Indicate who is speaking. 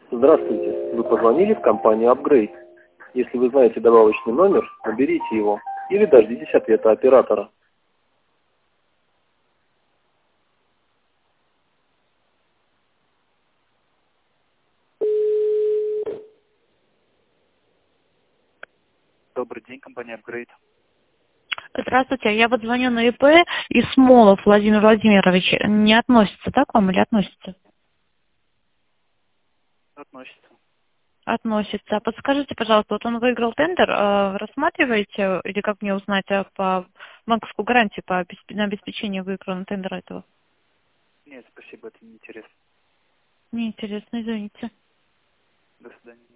Speaker 1: Здравствуйте, вы позвонили в компанию Upgrade. Если вы знаете добавочный номер, наберите его или дождитесь ответа оператора.
Speaker 2: Добрый день, компания Upgrade.
Speaker 3: Здравствуйте, я вот звоню на ИП, и Смолов Владимир Владимирович не относится, так вам или относится?
Speaker 2: Относится.
Speaker 3: Относится. Подскажите, пожалуйста, вот он выиграл тендер, рассматриваете, или как мне узнать по банковскую гарантию на обеспечение выигранного тендера этого?
Speaker 2: Нет, спасибо, это неинтересно.
Speaker 3: Неинтересно, извините.
Speaker 2: До свидания.